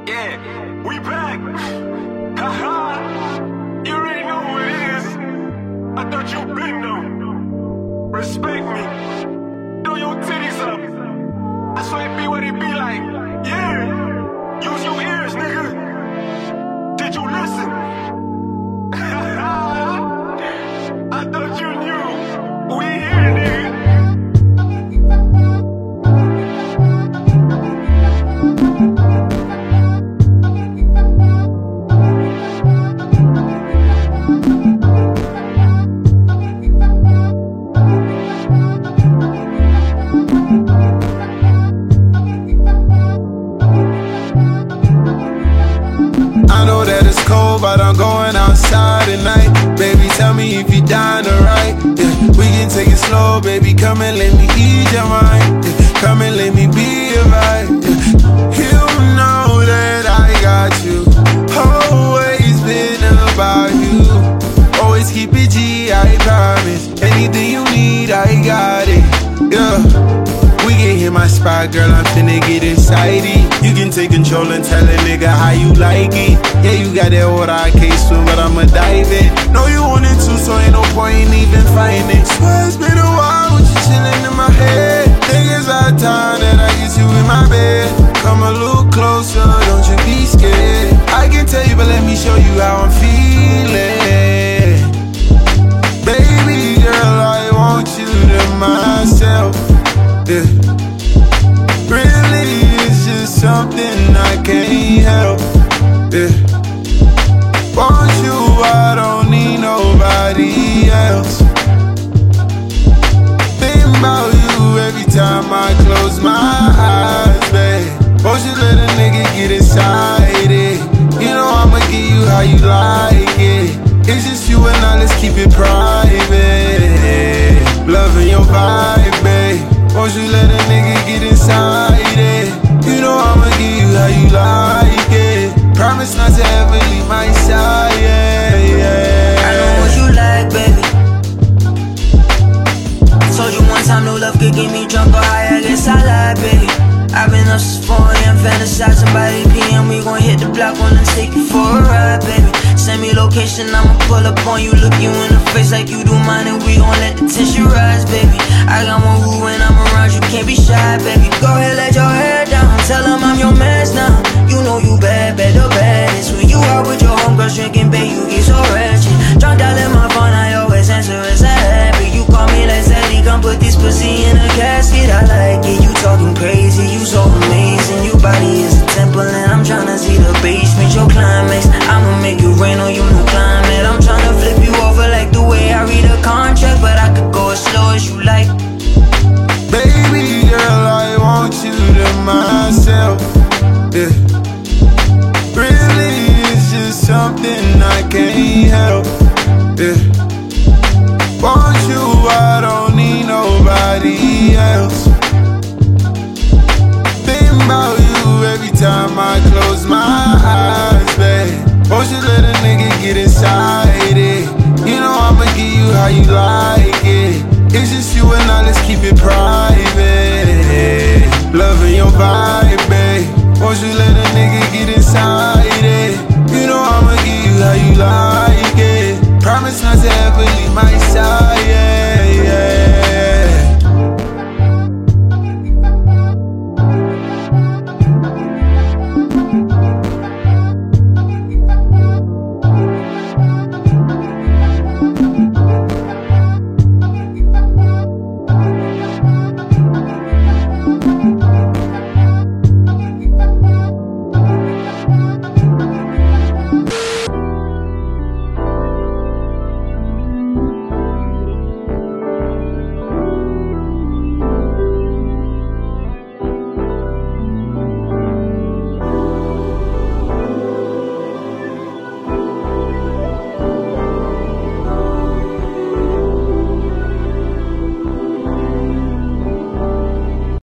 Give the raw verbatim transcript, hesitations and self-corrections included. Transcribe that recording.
Yeah, we back. Haha, you already know who it is. I thought you been know. Respect me. Throw your titties up. I swear it be what it be like. Yeah, use your ears, nigga. Did you listen? I thought you knew. We here, nigga. I know that it's cold, but I'm going outside tonight. Baby, tell me if you down to ride. Yeah, we can take it slow, baby. Come and let me ease your mind. Yeah, come and let me be your vibe. Yeah, you know that I got you. Always been about you. Always keep it G, I promise. Anything you need, I got it. Yeah. We can hit my spot, girl, I'm finna get excited. You can take control and tell a nigga how you like it. Yeah, you got that water, I can't swim, but I'ma dive in. Know you wanted to, so ain't no point in even fighting. Swear it's been a while with you chillin' in my head. Niggas out of time that I get you in my bed. Come a little closer, don't you be scared. I can tell you, but let me show you how I'm feeling. Baby girl, I want you to myself. Yeah. Really, it's just something I can't help. Yeah. Want you, I don't need nobody else. Think about you every time I close my eyes, babe. Won't you let a nigga get excited? You know I'ma give you how you like it. It's just you and I, let's keep it private. Loving your vibe, babe. Won't you let a nigga get inside it? You know I'ma give you how you like it. Promise not to ever leave my side, yeah, yeah. I know what you like, baby. Told you one time no love could get me drunk or high, I guess I lied, baby. I've been up since four A M fantasizing by eight P M We gon' hit the block, wanna take you for a ride, baby. Send me location, I'ma pull up on you. Look you in the face like you do mine, and we gon' let the tension rise, baby. I got one rule when I'm around, you can't be shy, baby. Go ahead, let your hair down, tell them I'm your man now. You know you bad, bad, the baddest. When you out with your homegirls drinking, babe, you get so ratchet. Drunk out in my phone, I always answer as a habit. You call me like Zaddy, come put this pussy in a casket. I like it, you talking crazy, you so amazing. Your body is a temple and I'm tryna see the basement. Your climax, I'ma make you rain on you, new climate. I'm tryna flip you over like the way I read a contract, but I could go as slow as you like. Baby girl, I want you to myself. Yeah. Really, it's just something I can't help. Yeah. Want you, I don't need nobody else. Think about you every time I close my eyes, babe. Won't you let a nigga get inside it? You know I'ma give you how you like it. It's just you and I, let's keep it private. Loving your vibe, babe. Won't you let a nigga get inside it? You know I'ma give you how you like it. Promise not to ever leave my side, yeah.